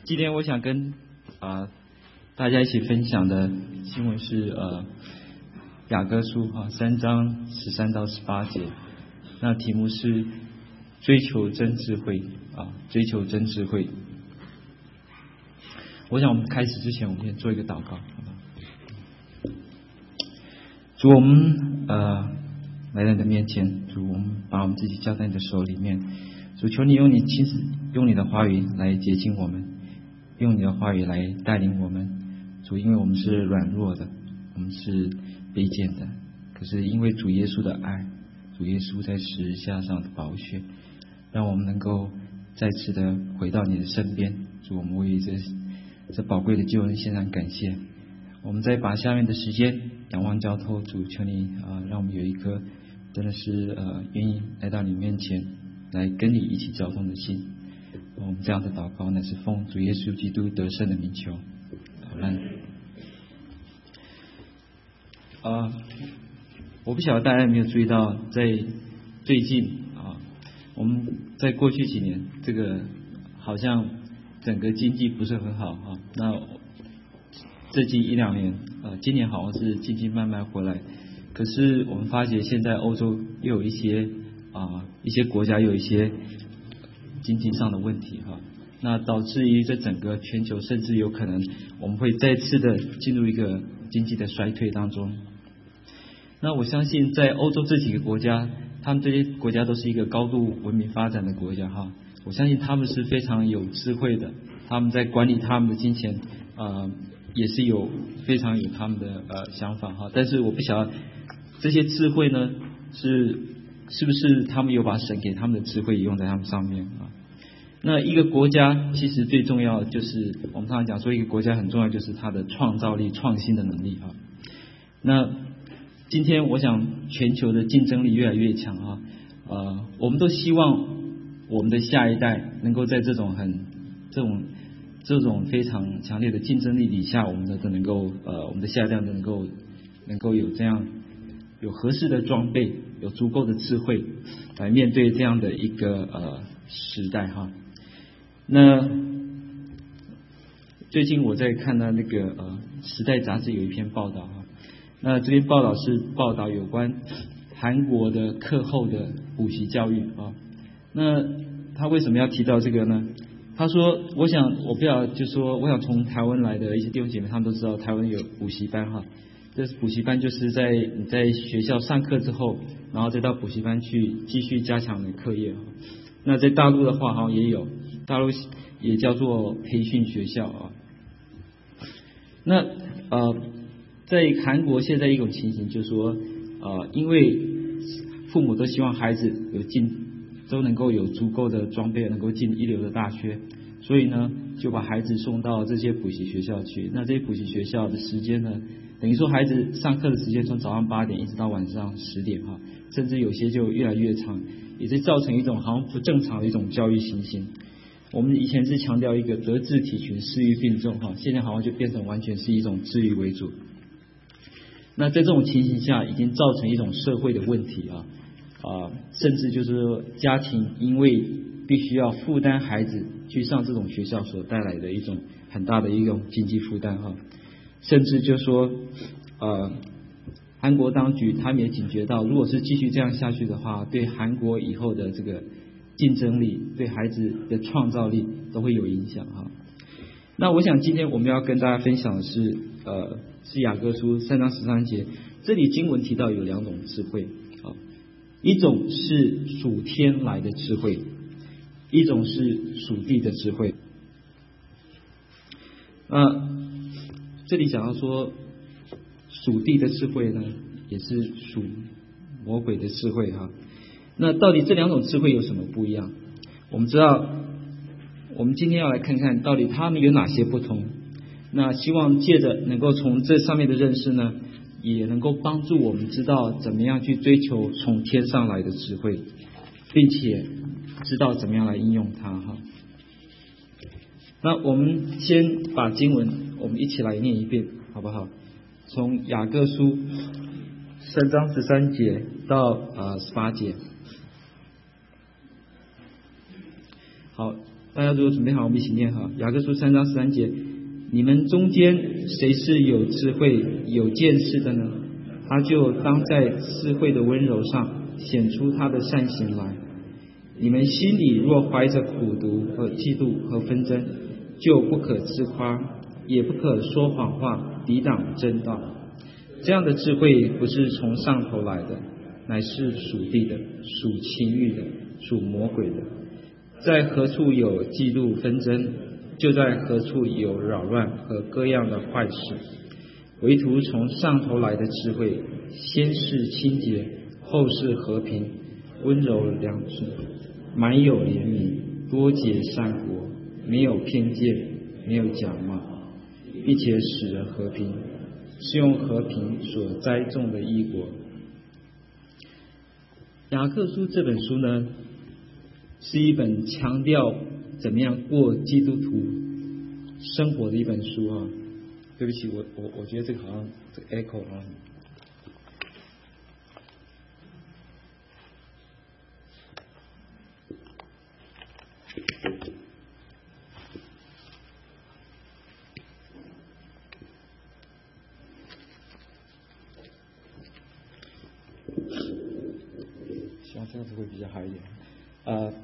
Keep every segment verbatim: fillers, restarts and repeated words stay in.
今天我想跟啊、呃、大家一起分享的经文是呃雅各书啊三章十三到十八节，那题目是追求真智慧啊，追求真智慧。我想我们开始之前，我们先做一个祷告，好吧？主，我们呃来到你的面前，主，我们把我们自己交在你的手里面。主，求你用你亲自用你的话语来洁净我们，用你的话语来带领我们。主，因为我们是软弱的，我们是卑贱的，可是因为主耶稣的爱，主耶稣在十字架上的宝血，让我们能够再次的回到你的身边。主，我们为这这宝贵的救恩献上感谢。我们再把下面的时间仰望交托，主，求你啊、呃，让我们有一颗真的是呃愿意来到你面前，来跟你一起交通的心。我们这样的祷告乃是奉主耶稣基督得胜的名求。好了，呃，我不晓得大家有没有注意到，在最近啊，我们在过去几年，这个好像整个经济不是很好啊。那这近一两年，呃，今年好像是经济慢慢回来，可是我们发觉现在欧洲又有一些啊一些国家有一些经济上的问题哈、啊，那导致于这整个全球甚至有可能我们会再次的进入一个经济的衰退当中。那我相信在欧洲这几个国家，他们这些国家都是一个高度文明发展的国家哈，我相信他们是非常有智慧的，他们在管理他们的金钱呃也是有非常有他们的呃想法哈。但是我不晓得这些智慧呢是是不是他们有把神给他们的智慧也用在他们上面啊？那一个国家其实最重要就是我们常常讲说一个国家很重要就是它的创造力、创新的能力啊。那今天我想全球的竞争力越来越强啊，呃，我们都希望我们的下一代能够在这种很这种这种非常强烈的竞争力底下，我们的都能够呃我们的下一代能够能够有这样有合适的装备，有足够的智慧来面对这样的一个呃时代哈。那最近我在看到那个呃《时代》杂志有一篇报道哈，那这篇报道是报道有关韩国的课后的补习教育啊。那他为什么要提到这个呢？他说，我想我不要就说，我想从台湾来的一些弟兄姐妹，他们都知道台湾有补习班哈。这补习班就是在你在学校上课之后，然后再到补习班去继续加强你的课业。那在大陆的话，好像也有，大陆也叫做培训学校啊。那呃，在韩国现在一种情形就是说，呃，因为父母都希望孩子有进都能够有足够的装备，能够进一流的大学，所以呢，就把孩子送到这些补习学校去。那这些补习学校的时间呢，等于说孩子上课的时间从早上八点一直到晚上十点哈，甚至有些就越来越长，也是造成一种好像不正常的一种教育情形。我们以前是强调一个德智体群四育并重哈，现在好像就变成完全是一种智育为主。那在这种情形下，已经造成一种社会的问题啊啊，甚至就是说家庭因为必须要负担孩子去上这种学校所带来的一种很大的一种经济负担哈。甚至就说，呃，韩国当局他们也警觉到，如果是继续这样下去的话，对韩国以后的这个竞争力、对孩子的创造力都会有影响哈。那我想今天我们要跟大家分享的是，呃，是雅各书三章十三节，这里经文提到有两种智慧啊，一种是属天来的智慧，一种是属地的智慧。那这里讲到说，属地的智慧呢，也是属魔鬼的智慧哈。那到底这两种智慧有什么不一样？我们知道，我们今天要来看看到底它们有哪些不同。那希望借着能够从这上面的认识呢，也能够帮助我们知道怎么样去追求从天上来的智慧，并且知道怎么样来应用它哈。那我们先把经文我们一起来念一遍好不好？从雅各书三章十三节到呃十八节。好， 大家如果准备好，我们一起念哈。雅各书三章十三节：你们中间谁是有智慧、有见识的呢？他就当在智慧的温柔上显出他的善行来。你们心里若怀着苦毒和嫉妒和纷争，就不可自夸，也不可说谎话，抵挡真道。这样的智慧不是从上头来的，乃是属地的，属情欲的，属魔鬼的。在何处有嫉妒纷争，就在何处有扰乱和各样的坏事。唯独从上头来的智慧，先是清洁，后是和平，温柔良善，满有怜悯，多结善果，没有偏见，没有假冒，并且使人和平，是用和平所栽种的义果。雅各书这本书呢，是一本强调怎么样过基督徒生活的一本书啊。对不起，我我我觉得这个好像这个 echo 啊。希望这样子会比较好一点。呃。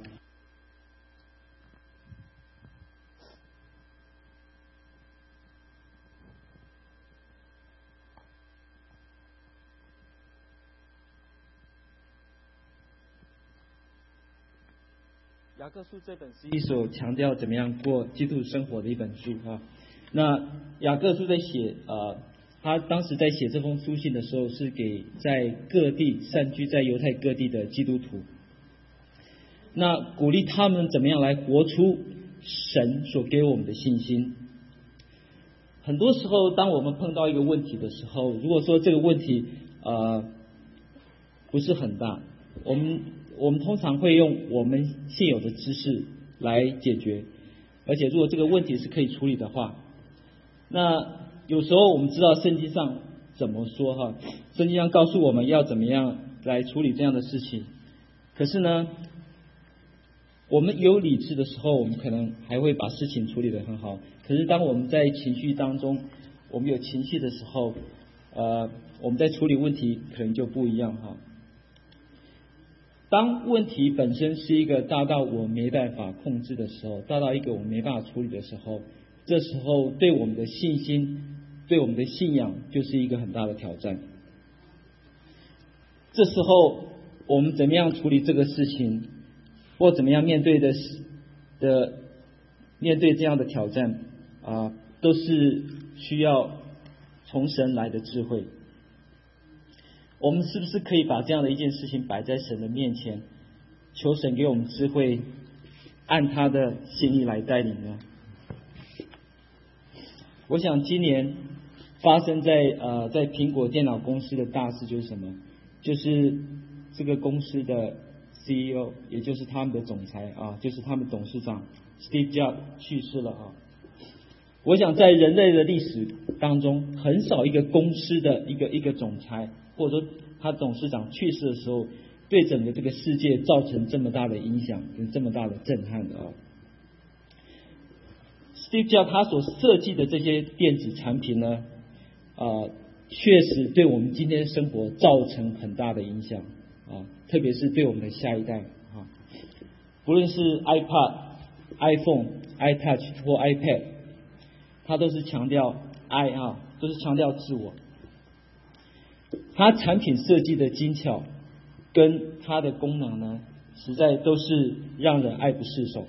雅各书这本是一首强调怎么样过基督生活的一本书啊。那雅各书在写呃，他当时在写这封书信的时候，是给在各地散居在犹太各地的基督徒，那鼓励他们怎么样来活出神所给我们的信心。很多时候，当我们碰到一个问题的时候，如果说这个问题呃不是很大，我们我们通常会用我们现有的知识来解决，而且如果这个问题是可以处理的话，那有时候我们知道圣经上怎么说哈，圣经上告诉我们要怎么样来处理这样的事情。可是呢，我们有理智的时候，我们可能还会把事情处理得很好。可是当我们在情绪当中，我们有情绪的时候，呃，我们在处理问题可能就不一样哈。当问题本身是一个大到我没办法控制的时候，大到一个我没办法处理的时候，这时候对我们的信心，对我们的信仰就是一个很大的挑战。这时候我们怎么样处理这个事情，或怎么样面对的的面对这样的挑战啊，都是需要从神来的智慧。我们是不是可以把这样的一件事情摆在神的面前，求神给我们智慧，按他的心意来带领呢？我想今年发生在呃在苹果电脑公司的大事就是什么？就是这个公司的 C E O， 也就是他们的总裁啊，就是他们董事长 Steve Jobs 去世了啊。我想在人类的历史当中，很少一个公司的一个一个总裁，或者说他董事长去世的时候，对整个这个世界造成这么大的影响，跟这么大的震撼的啊。Steve Jobs 他所设计的这些电子产品呢，呃，确实对我们今天的生活造成很大的影响啊，特别是对我们的下一代啊，不论是 iPad、iPhone、iTouch 或 iPad， 它都是强调 I 啊，都是强调自我。它产品设计的精巧，跟它的功能呢，实在都是让人爱不释手。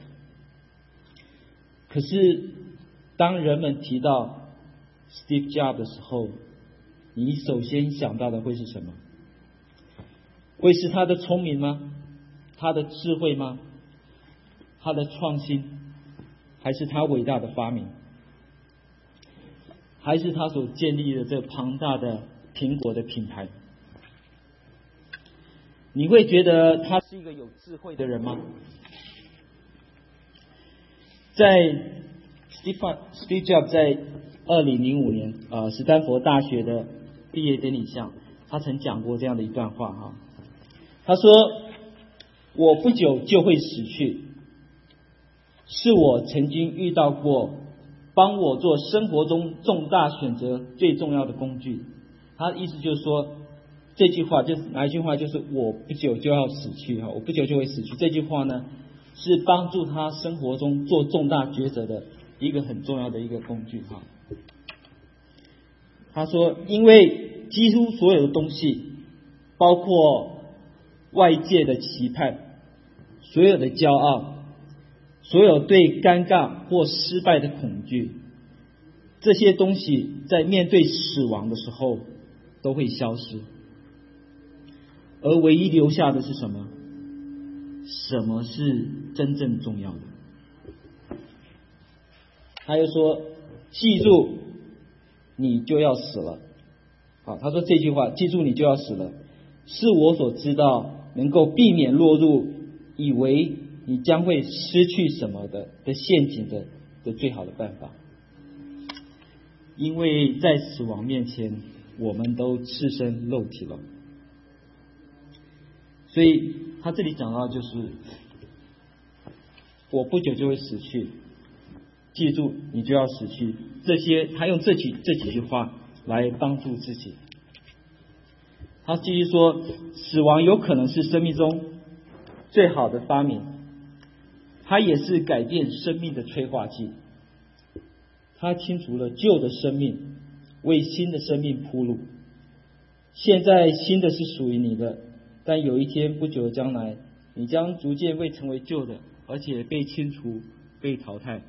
可是，当人们提到 Steve Jobs 的时候，你首先想到的会是什么？会是他的聪明吗？他的智慧吗？他的创新？还是他伟大的发明？还是他所建立的这庞大的苹果的品牌？你会觉得他是一个有智慧的人吗？在 Steve Steve Jobs 在二零零五年呃斯坦福大学的毕业典礼上，他曾讲过这样的一段话哈。他说：“我不久就会死去， 是我曾经遇到过帮我做生活中重大选择最重要的工具。他的意思就是说，这句话就是哪一句话？就是我不久就要死去哈，我不久就会死去。这句话呢，是帮助他生活中做重大抉择的一个很重要的一个工具哈。他说，因为几乎所有的东西，包括外界的期盼，所有的骄傲，所有对尴尬或失败的恐惧，这些东西在面对死亡的时候都会消失，而唯一留下的是什么？什么是真正重要的？他又说，记住你就要死了。好，他说这句话，记住你就要死了，是我所知道能够避免落入以为你将会失去什么的的陷阱的的最好的办法。因为在死亡面前，我们都赤身露体了。所以他这里讲到就是，我不久就会死去，记住你就要死去。这些他用这几这几句话来帮助自己。他继续说，死亡有可能是生命中最好的发明，它也是改变生命的催化剂。它清除了旧的生命，为新的生命铺路。现在新的是属于你的，但有一天不久的将来，你将逐渐会成为旧的，而且被清除、被淘汰。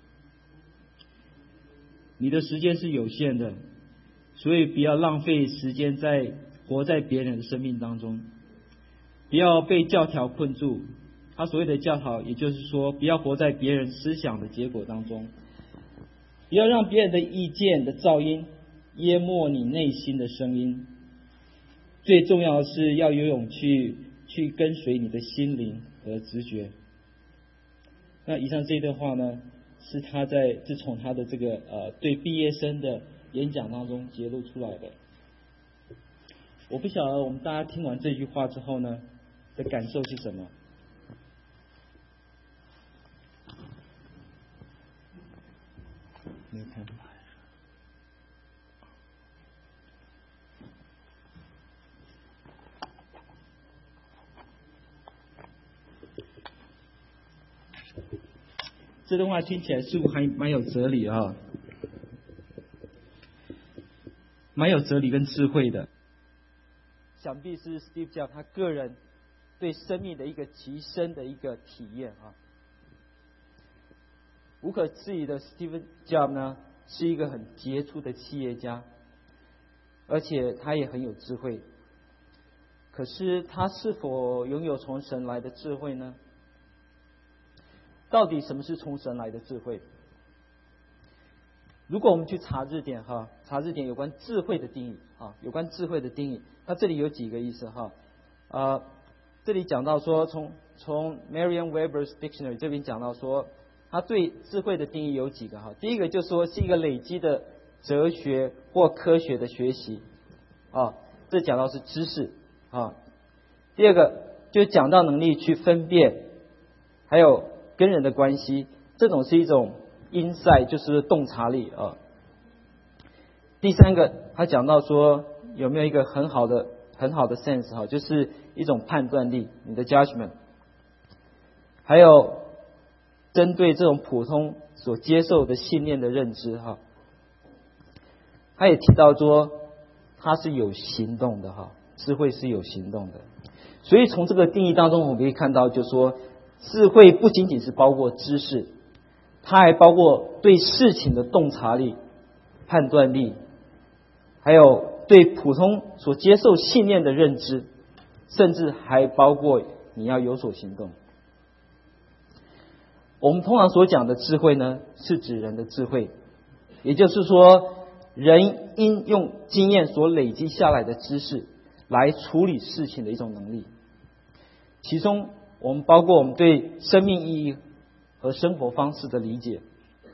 你的时间是有限的，所以不要浪费时间在活在别人的生命当中，不要被教条困住。他所谓的教条，也就是说，不要活在别人思想的结果当中，不要让别人的意见的噪音淹没你内心的声音。最重要的是要有勇气去跟随你的心灵和直觉。那以上这段话呢，是他在自从他的这个呃对毕业生的演讲当中揭露出来的。我不晓得我们大家听完这句话之后呢的感受是什么？你看，这段话听起来似乎还蛮有哲理啊，蛮有哲理跟智慧的。想必是 Steve Jobs 他个人对生命的一个极深的一个体验啊。无可置疑的 ，Steve Jobs 呢是一个很杰出的企业家，而且他也很有智慧。可是他是否拥有从神来的智慧呢？到底什么是从神来的智慧？如果我们去查字典哈，查字典有关智慧的定义啊，有关智慧的定义，那这里有几个意思哈，呃，这里讲到说，从从 Merriam-Webster's Dictionary 这边讲到说，他对智慧的定义有几个哈，第一个就说是一个累积的哲学或科学的学习啊，这讲到是知识啊。第二个就讲到能力去分辨，还有跟人的关系，这种是一种insight，就是洞察力啊。第三个，他讲到说有没有一个很好的很好的 sense 哈，就是一种判断力，你的 judgment。还有针对这种普通所接受的信念的认知哈。他也提到说，他是有行动的哈，智慧是有行动的。所以从这个定义当中，我们可以看到，就说智慧不仅仅是包括知识，它还包括对事情的洞察力、判断力，还有对普通所接受信念的认知，甚至还包括你要有所行动。我们通常所讲的智慧呢，是指人的智慧，也就是说，人应用经验所累积下来的知识来处理事情的一种能力。其中，我们包括我们对生命意义和生活方式的理解。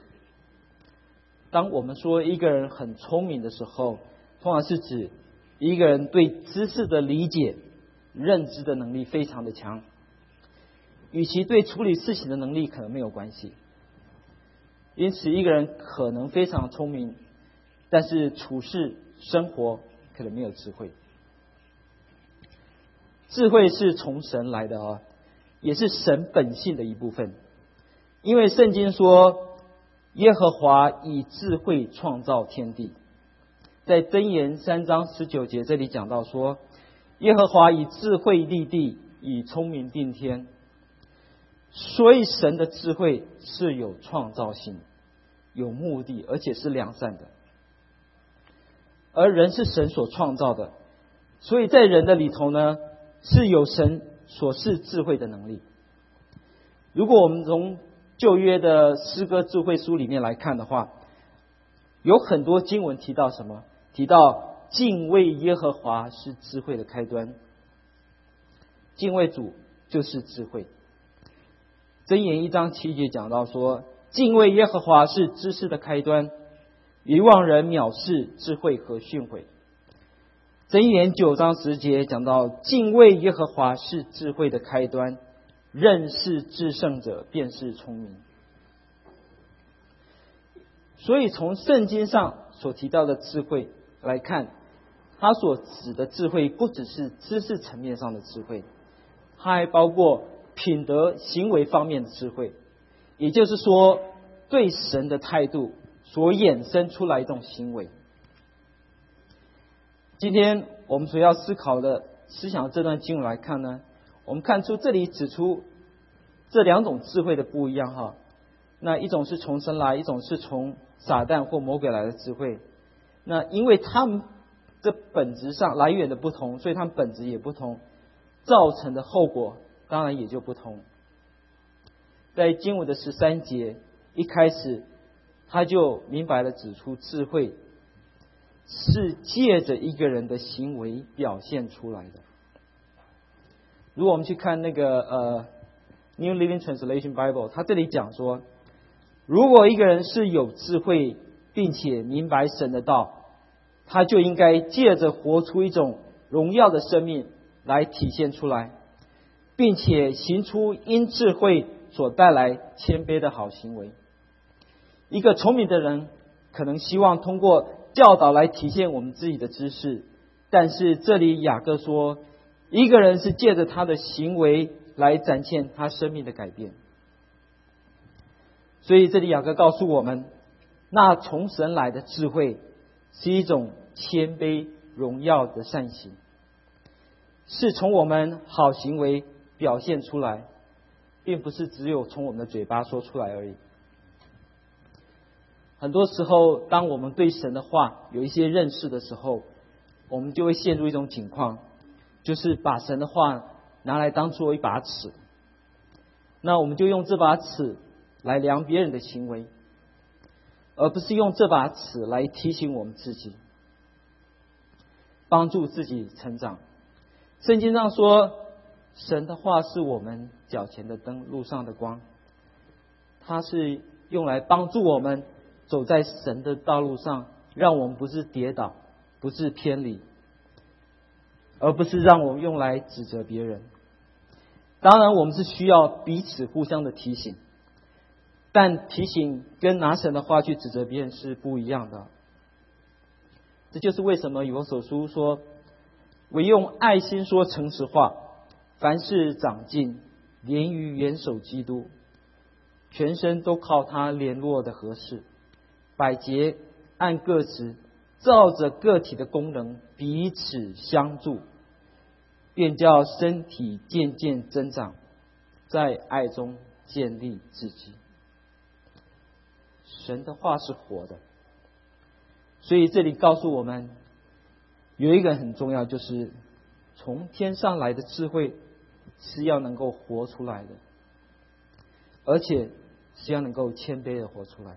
当我们说一个人很聪明的时候，通常是指一个人对知识的理解、认知的能力非常的强。 与其对处理事情的能力可能没有关系。因此，一个人可能非常聪明，但是处事生活可能没有智慧。智慧是从神来的啊，也是神本性的一部分。因为圣经说，耶和华以智慧创造天地。在箴言三章十九节这里讲到说，耶和华以智慧立地，以聪明定天。所以神的智慧是有创造性、有目的，而且是良善的。而人是神所创造的，所以在人的里头呢，是有神所示智慧的能力。如果我们从旧约的诗歌智慧书里面来看的话，有很多经文提到什么？提到敬畏耶和华是智慧的开端，敬畏主就是智慧。箴言一章七节讲到说，敬畏耶和华是知识的开端，愚妄人藐视智慧和训诲。箴言九章十节讲到，敬畏耶和华是智慧的开端，认识至圣者便是聪明。所以从圣经上所提到的智慧来看，它所指的智慧不只是知识层面上的智慧，它还包括品德行为方面的智慧，也就是说对神的态度所衍生出来一种行为。今天我们所要思考的思想这段经文来看呢，我们看出这里指出这两种智慧的不一样哈。那一种是从神来，一种是从撒旦或魔鬼来的智慧。那因为他们这本质上来源的不同，所以他们本质也不同，造成的后果当然也就不同。在经文的十三节一开始，他就明白了指出，智慧是借着一个人的行为表现出来的。如果我们去看那个呃 New Living Translation Bible， 他这里讲说，如果一个人是有智慧并且明白神的道，他就应该借着活出一种荣耀的生命来体现出来，并且行出因智慧所带来谦卑的好行为。一个聪明的人可能希望通过教导来体现我们自己的知识，但是这里雅各说，一个人是借着他的行为来展现他生命的改变。所以这里雅各告诉我们，那从神来的智慧是一种谦卑荣耀的善行，是从我们好行为表现出来，并不是只有从我们的嘴巴说出来而已。很多时候当我们对神的话有一些认识的时候，我们就会陷入一种情况，就是把神的话拿来当作一把尺，那我们就用这把尺来量别人的行为，而不是用这把尺来提醒我们自己，帮助自己成长。圣经上说，神的话是我们脚前的灯，路上的光，它是用来帮助我们走在神的道路上，让我们不是跌倒，不是偏离，而不是让我们用来指责别人。当然我们是需要彼此互相的提醒，但提醒跟拿神的话去指责别人是不一样的。这就是为什么以弗所书说，唯用爱心说诚实话，凡事长进，连于元首基督，全身都靠他联络的合适，百节按个职，照着个体的功能彼此相助，便叫身体渐渐增长，在爱中建立自己。神的话是活的，所以这里告诉我们有一个很重要，就是从天上来的智慧是要能够活出来的，而且是要能够谦卑的活出来。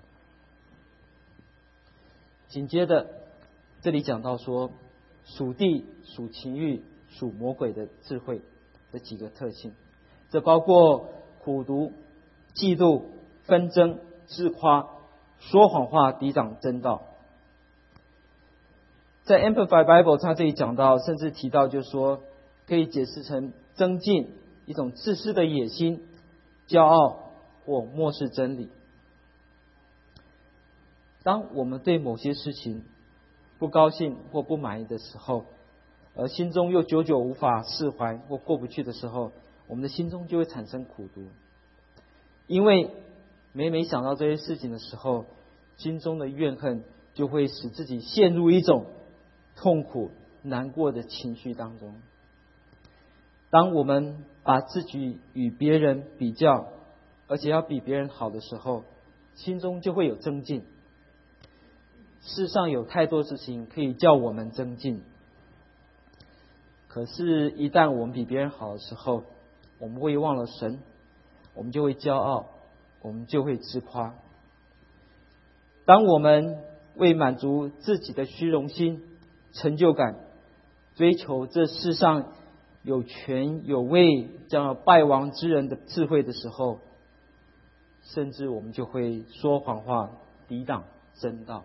紧接着这里讲到说，属地、属情欲、属魔鬼的智慧的几个特性，这包括苦毒、嫉妒、纷争、自夸、说谎话、抵挡真道。在 Amplified Bible 它这里讲到，甚至提到就是说，可以解释成增进一种自私的野心， 骄傲或漠视真理。当我们对某些事情不高兴或不满意的时候，而心中又久久无法释怀或过不去的时候，我们的心中就会产生苦毒。因为每每想到这些事情的时候，心中的怨恨就会使自己陷入一种痛苦难过的情绪当中。当我们把自己与别人比较，而且要比别人好的时候，心中就会有增进。世上有太多事情可以叫我们增进，可是一旦我们比别人好的时候，我们会忘了神，我们就会骄傲，我们就会自夸。当我们为满足自己的虚荣心、成就感，追求这世上有权有位将要败亡之人的智慧的时候，甚至我们就会说谎话，抵挡真道。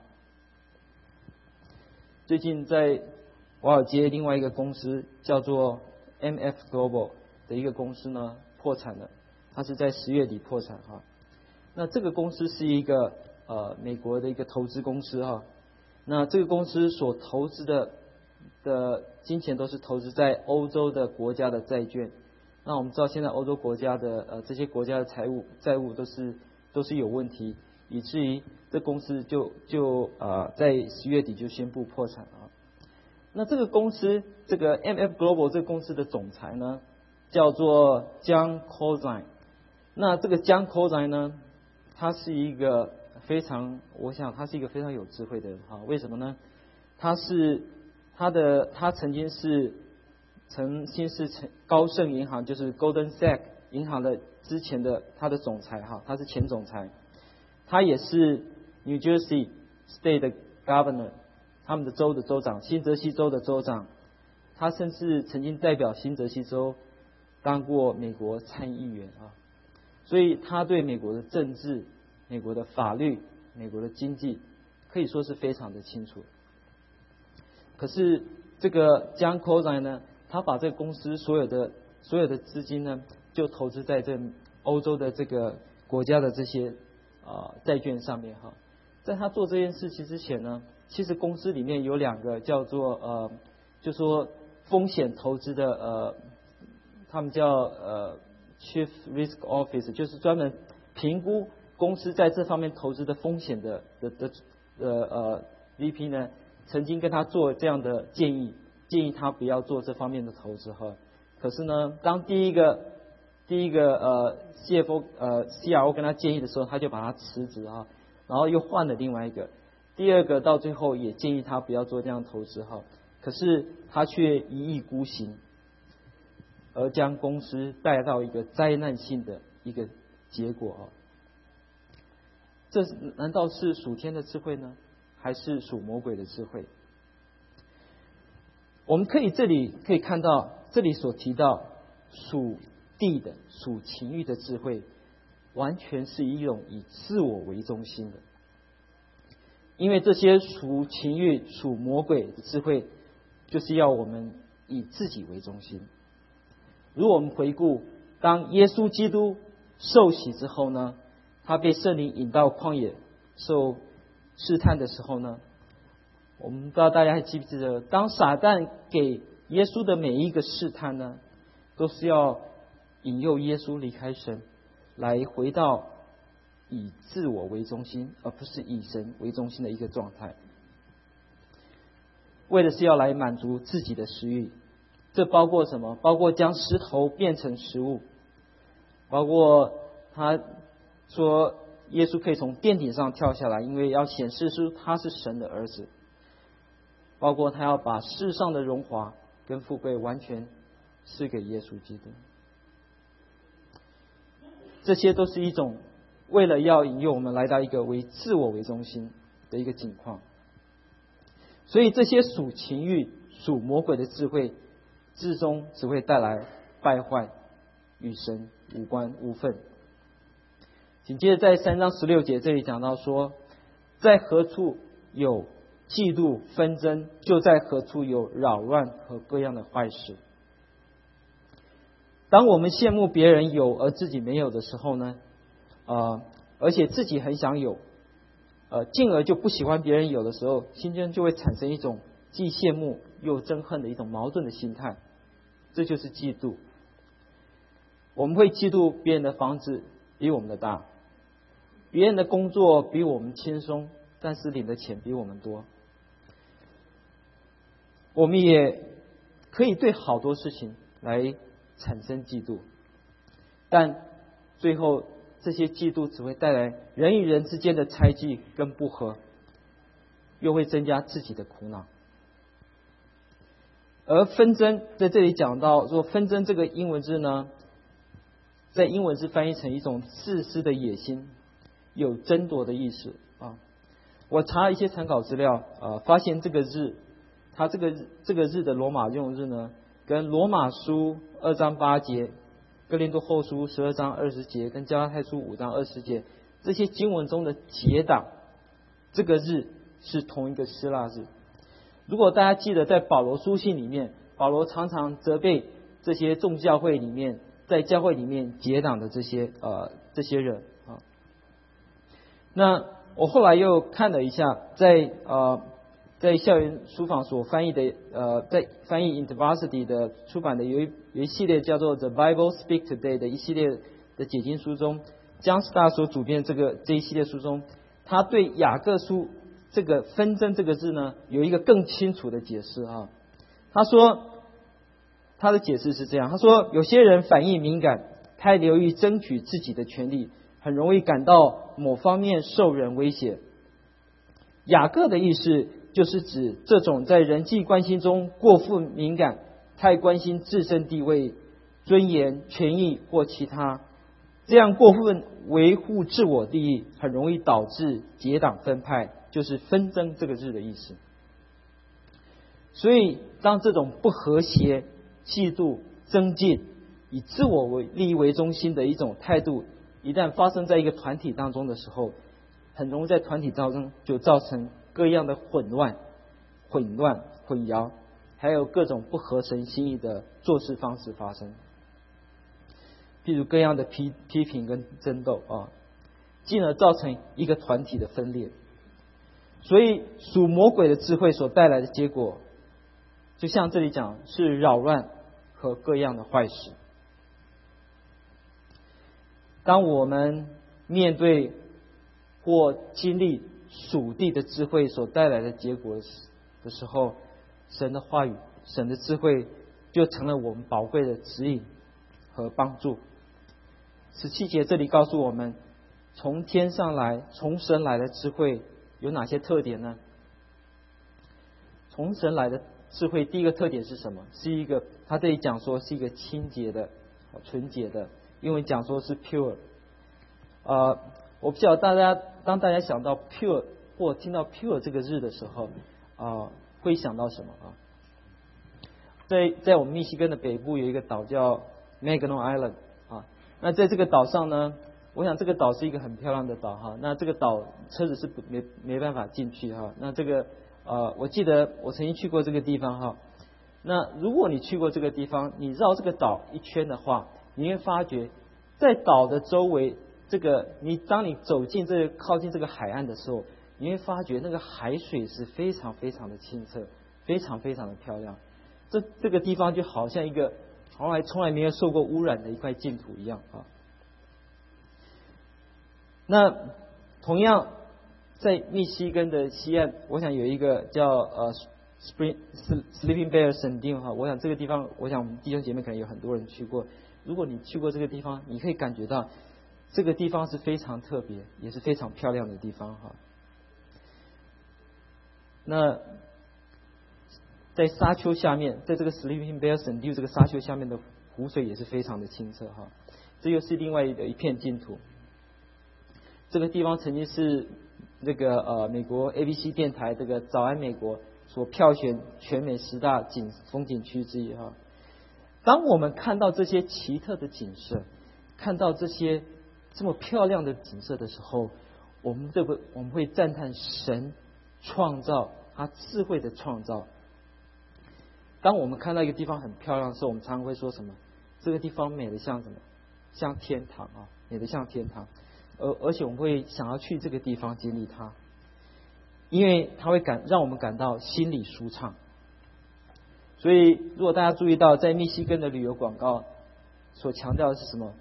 最近在华尔街另外一个公司叫做 M F Global 的一个公司呢破产了，它是在十月底破产哈。那这个公司是一个呃美国的一个投资公司哈。那这个公司所投资的的金钱都是投资在欧洲的国家的债券。那我们知道现在欧洲国家的呃这些国家的财务债务都是都是有问题，以至于这公司就就呃在十月底就宣布破产啊。那这个公司这个 M F Global 这个公司的总裁呢叫做 John Kozine。那这个 John Kozine 呢，他是一个非常，我想他是一个非常有智慧的人哈。为什么呢？他是他的他曾经是曾经是高盛银行，就是 Goldman Sachs 银行的之前的他的总裁哈，他是前总裁。他也是 New Jersey State 的 Governor， 他们的州的州长，新泽西州的州长。他甚至曾经代表新泽西州当过美国参议员啊，所以他对美国的政治、美国的法律、美国的经济可以说是非常的清楚。可是这个 John Kozine 呢，他把这个公司所有的所有的资金呢，就投资在这欧洲的这个国家的这些啊、呃、债券上面哈。在他做这件事情之前呢，其实公司里面有两个叫做呃，就说风险投资的呃，他们叫呃 Chief Risk Officer， 就是专门评估公司在这方面投资的风险的的的呃呃 V P 呢，曾经跟他做这样的建议，建议他不要做这方面的投资哈。可是呢，当第一个第一个呃 C F O 呃 C R O 跟他建议的时候，他就把他辞职哈，然后又换了另外一个。第二个到最后也建议他不要做这样投资哈，可是他却一意孤行，而将公司带到一个灾难性的一个结果啊！这难道是属天的智慧呢，还是属魔鬼的智慧？我们可以这里可以看到，这里所提到属地的、属情欲的智慧，完全是一种以自我为中心的。因为这些属情欲、属魔鬼的智慧，就是要我们以自己为中心。如果我们回顾，当耶稣基督受洗之后呢，他被圣灵引到旷野受试探的时候呢，我们不知道大家还记不记得，当撒旦给耶稣的每一个试探呢，都是要引诱耶稣离开神，来回到以自我为中心，而不是以神为中心的一个状态，为的是要来满足自己的食欲。这包括什么？包括将石头变成食物，包括他说耶稣可以从殿顶上跳下来，因为要显示出他是神的儿子，包括他要把世上的荣华跟富贵完全赐给耶稣基督。这些都是一种为了要引诱我们来到一个为自我为中心的一个境况。所以这些属情欲、属魔鬼的智慧，至终只会带来败坏，与神无关无分。紧接着在三章十六节这里讲到说，在何处有嫉妒纷争，就在何处有扰乱和各样的坏事。 当我们羡慕别人有而自己没有的时候呢，呃，而且自己很想有，呃，进而就不喜欢别人有的时候，心中就会产生一种既羡慕又憎恨的一种矛盾的心态，这就是嫉妒。我们会嫉妒别人的房子比我们的大，别人的工作比我们轻松，但是领的钱比我们多。我们也可以对好多事情来产生嫉妒，但最后这些嫉妒只会带来人与人之间的猜忌跟不和，又会增加自己的苦恼。而纷争在这里讲到说，纷争这个英文字呢，在英文是翻译成一种自私的野心，有争夺的意思啊。我查了一些参考资料，呃，发现这个日，它这个这个日的罗马用日呢，跟罗马书二章八节、哥林多后书十二章二十节、跟加拉太书五章二十节这些经文中的结党，这个日是同一个希腊日。如果大家记得，在保罗书信里面，保罗常常责备这些众教会里面，在教会里面结党的这些呃这些人啊。那我后来又看了一下，在呃在校园书房所翻译的呃在翻译 InterVarsity 的出版的有一有一系列叫做 The Bible Speak Today 的一系列的解经书中，江师大所主编这个这一系列书中，他对雅各书这个纷争这个字呢，有一个更清楚的解释啊。他说，他的解释是这样，他说有些人反应敏感，太流于争取自己的权利，很容易感到某方面受人威胁。雅各的意思就是指这种在人际关系中过分敏感，太关心自身地位、尊严、权益或其他，这样过分维护自我利益，很容易导致结党分派，就是纷争这个字的意思。所以当这种不和谐、嫉妒、增进，以自我为利益为中心的一种态度，一旦发生在一个团体当中的时候，很容易在团体当中就造成各样的混乱、混乱、混淆，还有各种不合神心意的做事方式发生，譬如各样的批批评跟争斗啊，进而造成一个团体的分裂。所以属魔鬼的智慧所带来的结果，就像这里讲，是扰乱和各样的坏事。当我们面对或经历属地的智慧所带来的结果的时候，神的话语、神的智慧就成了我们宝贵的指引和帮助。十七节这里告诉我们，从天上来、从神来的智慧有哪些特点呢？从神来的智慧，第一个特点是什么？是一个，他这里讲说是一个清洁的、纯洁的，因为讲说是 pure。呃，我不晓得大家，当大家想到 pure 或听到 pure 这个字的时候，啊、呃，会想到什么啊？在在我们密西根的北部有一个岛叫 Mackinac Island 啊，那在这个岛上呢，我想这个岛是一个很漂亮的岛哈。那这个岛车子是不没没办法进去哈。那这个呃，我记得我曾经去过这个地方哈。那如果你去过这个地方，你绕这个岛一圈的话，你会发觉在岛的周围，这个你当你走进这个靠近这个海岸的时候，你会发觉那个海水是非常非常的清澈，非常非常的漂亮。这这个地方就好像一个从来从来没有受过污染的一块净土一样啊。那同样在密西根的西岸，我想有一个叫呃 Spring Sleeping Bear 神殿哈，我想这个地方，我想我们弟兄姐妹可能有很多人去过。如果你去过这个地方，你可以感觉到这个地方是非常特别，也是非常漂亮的地方哈。那在沙丘下面，在这个 Sleeping Bear 神殿这个沙丘下面的湖水也是非常的清澈哈。这又是另外的一片净土。这个地方曾经是这个呃美国 A B C 电台这个早安美国所票选全美十大景风景区之一哈。当我们看到这些奇特的景色，看到这些这么漂亮的景色的时候，我们这个我们会赞叹神创造他智慧的创造。当我们看到一个地方很漂亮的时候，我们常常会说什么？ 这个地方美得像什么？像天堂啊，美得像天堂。而而且我们会想要去这个地方经历它，因为它会感让我们感到心里舒畅。所以，如果大家注意到，在密西根的旅游广告所强调的是什么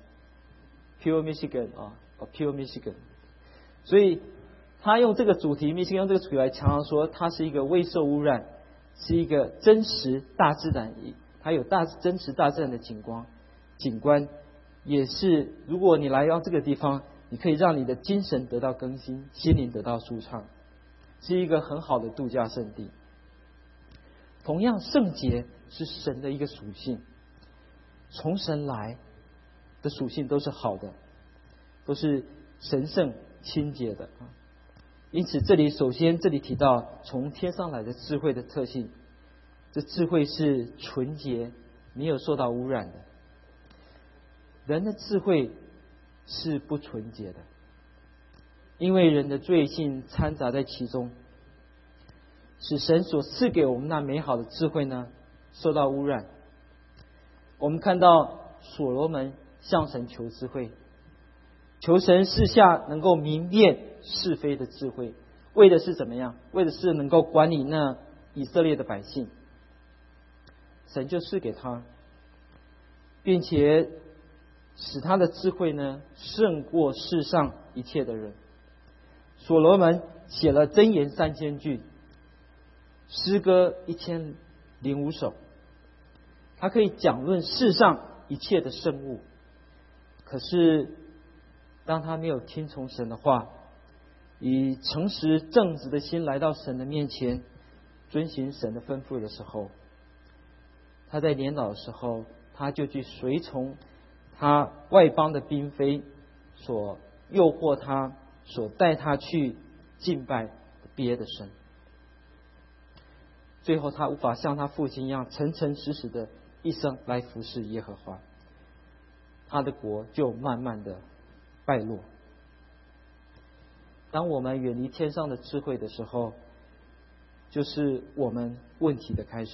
？Pure Michigan 啊 ，Pure Michigan。所以，他用这个主题，密西根用这个主题来强调说，它是一个未受污染，是一个真实大自然，它有大真实大自然的景观，景观也是，如果你来到这个地方，你可以让你的精神得到更新，心灵得到舒畅，是一个很好的度假胜地。同样，圣洁是神的一个属性，从神来的属性都是好的，都是神圣清洁的啊。因此，这里首先这里提到从天上来的智慧的特性，这智慧是纯洁，没有受到污染的。人的智慧是不纯洁的，因为人的罪性掺杂在其中，使神所赐给我们那美好的智慧呢受到污染。我们看到所罗门向神求智慧，求神赐下能够明辨是非的智慧，为的是怎么样？为的是能够管理那以色列的百姓。神就赐给他，并且使他的智慧呢胜过世上一切的人。所罗门写了箴言三千句，诗歌一千零五首，他可以讲论世上一切的圣物。可是当他没有听从神的话，以诚实正直的心来到神的面前，遵行神的吩咐的时候，他在年老的时候，他就去随从他外邦的嫔妃所诱惑他，所带他去敬拜别的神。最后他无法像他父亲一样诚诚实实的一生来服侍耶和华，他的国就慢慢的败落。当我们远离天上的智慧的时候，就是我们问题的开始。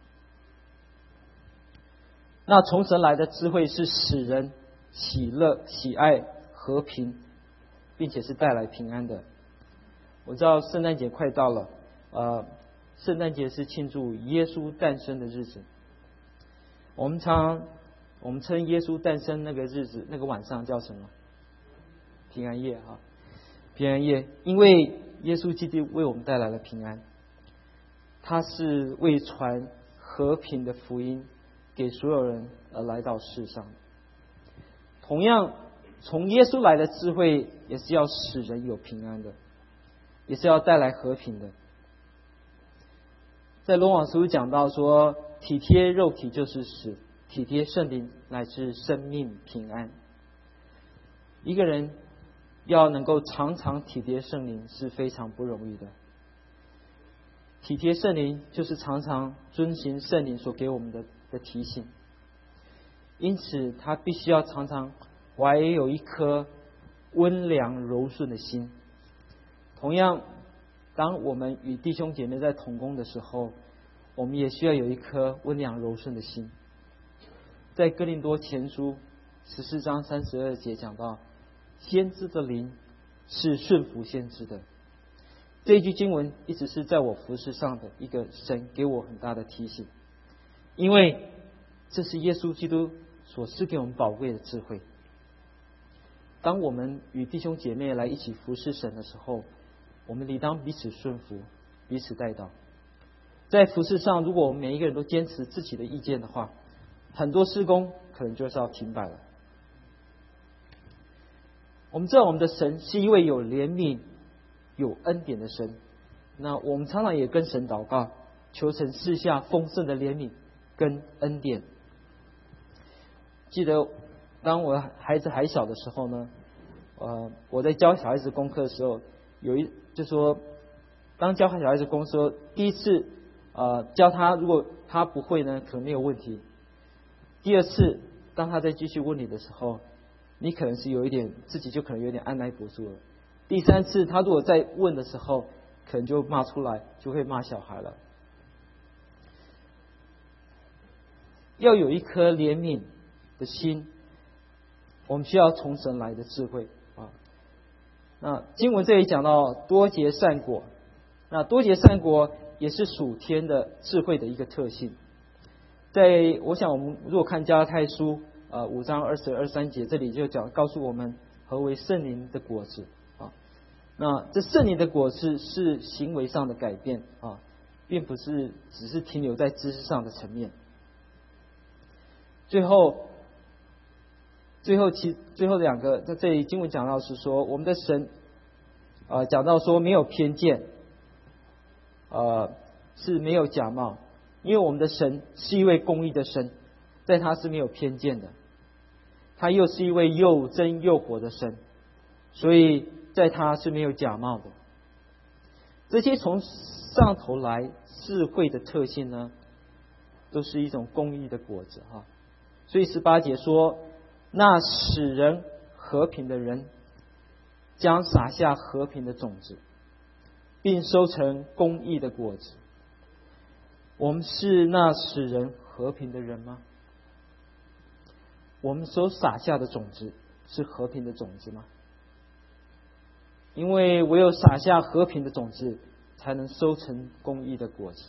那从神来的智慧是使人喜乐、喜爱、和平，并且是带来平安的。我知道圣诞节快到了，呃，圣诞节是庆祝耶稣诞生的日子。我们常我们称耶稣诞生那个日子、那个晚上叫什么？平安夜哈，平安夜，因为耶稣基督为我们带来了平安，他是为传和平的福音给所有人而来到世上。同样，从耶稣来的智慧也是要使人有平安的，也是要带来和平的。在罗马书讲到说，体贴肉体就是死，体贴圣灵乃是生命平安。一个人要能够常常体贴圣灵是非常不容易的。体贴圣灵就是常常遵行圣灵所给我们的的提醒，因此他必须要常常怀有一颗温良柔顺的心。同样，当我们与弟兄姐妹在同工的时候，我们也需要有一颗温良柔顺的心。在哥林多前书十四章三十二节讲到，先知的灵是顺服先知的。这一句经文一直是在我服事上的一个神给我很大的提醒，因为这是耶稣基督所赐给我们宝贵的智慧。当我们与弟兄姐妹来一起服侍神的时候，我们理当彼此顺服，彼此代祷。在服事上，如果我们每一个人都坚持自己的意见的话，很多事工可能就是要停摆了。我们知道我们的神是一位有怜悯、有恩典的神，那我们常常也跟神祷告，求神赐下丰盛的怜悯跟恩典。记得当我孩子还小的时候呢，呃，我在教小孩子功课的时候，有一就说，当教小孩子功课，第一次呃教他，如果他不会呢，可能没有问题。第二次，当他再继续问你的时候，你可能是有一点自己就可能有点按耐不住了。第三次，他如果再问的时候，可能就骂出来，就会骂小孩了。要有一颗怜悯的的心，我们需要从神来的智慧啊。那经文这里讲到多结善果，那多结善果也是属天的智慧的一个特性。在我想我们如果看加拉太书呃五章二十二三节，这里就讲告诉我们何为圣灵的果子啊。那这圣灵的果子是行为上的改变啊，并不是只是停留在知识上的层面。最后，最后其最后两个在这里经文讲到是说，我们的神，呃，讲到说没有偏见，呃，是没有假冒，因为我们的神是一位公义的神，在他是没有偏见的，他又是一位又真又活的神，所以在他是没有假冒的。这些从上头来智慧的特性呢，都是一种公义的果子哈。所以十八节说，那使人和平的人将撒下和平的种子，并收成公义的果子。我们是那使人和平的人吗？我们所撒下的种子是和平的种子吗？因为唯有撒下和平的种子，才能收成公义的果子。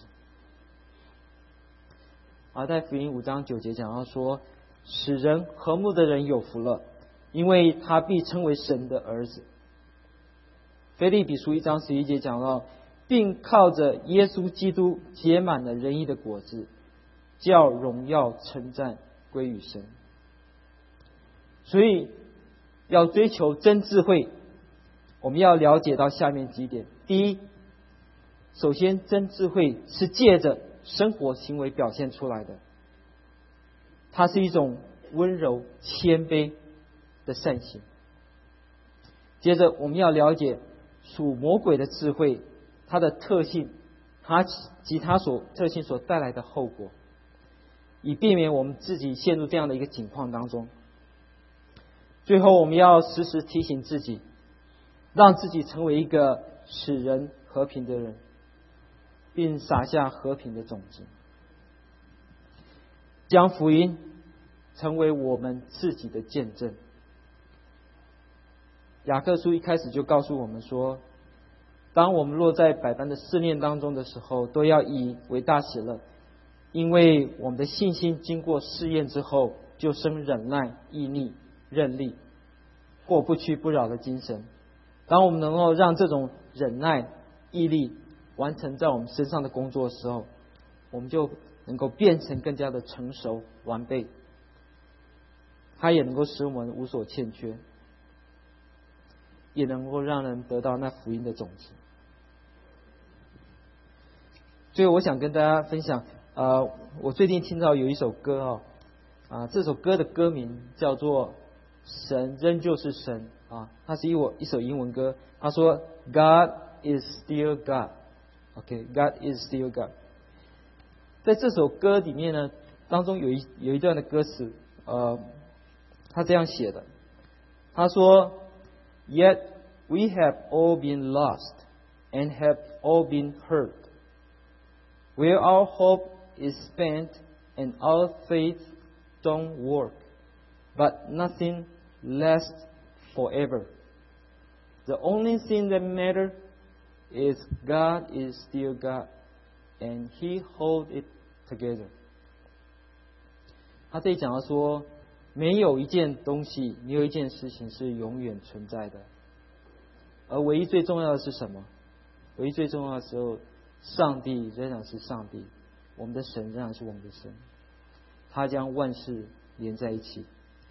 而在福音五章九节讲到说，使人和睦的人有福了，因为他必称为神的儿子。腓立比书一章十一节讲到，并靠着耶稣基督结满了仁义的果子，叫荣耀称赞归于神。所以要追求真智慧，我们要了解到下面几点。第一，首先真智慧是借着生活行为表现出来的，它是一种温柔谦卑的善行。接着我们要了解属魔鬼的智慧，它的特性，它及它所特性所带来的后果，以避免我们自己陷入这样的一个境况当中。最后我们要时时提醒自己，让自己成为一个使人和平的人，并撒下和平的种子，将福音成为我们自己的见证。雅各书一开始就告诉我们说，当我们落在百般的试炼当中的时候，都要以为大喜乐，因为我们的信心经过试验之后，就生忍耐、毅力、韧力或不屈不挠的精神。当我们能够让这种忍耐、毅力完成在我们身上的工作的时候，我们就能够变成更加的成熟完备，它也能够使我们无所欠缺，也能够让人得到那福音的种子。最后我想跟大家分享，呃，我最近听到有一首歌哦，啊、呃，这首歌的歌名叫做《神仍旧是神》啊，它是一我一首英文歌。他说 God is still God。OK，God is still God。在这首歌里面呢，当中有一有一段的歌词，呃，他这样写的，他说 Yet we have all been lost and have all been hurt, where our hope is spent and our faith don't work, but nothing lasts forever. The only thing that matters is God is still God, and He holds it together. 他这里讲到说，没有一件东西，没有一件事情是永远存在的，而唯一最重要的是什么？唯一最重要的时候，上帝仍然是上帝，我们的神仍然是我们的神，他将万事连在一起。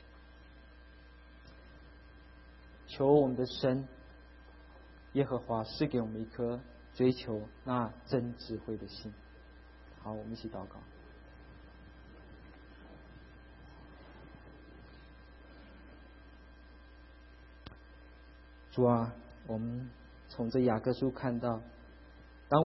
求我们的神耶和华赐给我们一颗追求那真智慧的心。好，我们一起祷告。主啊，我们从这雅各书看到，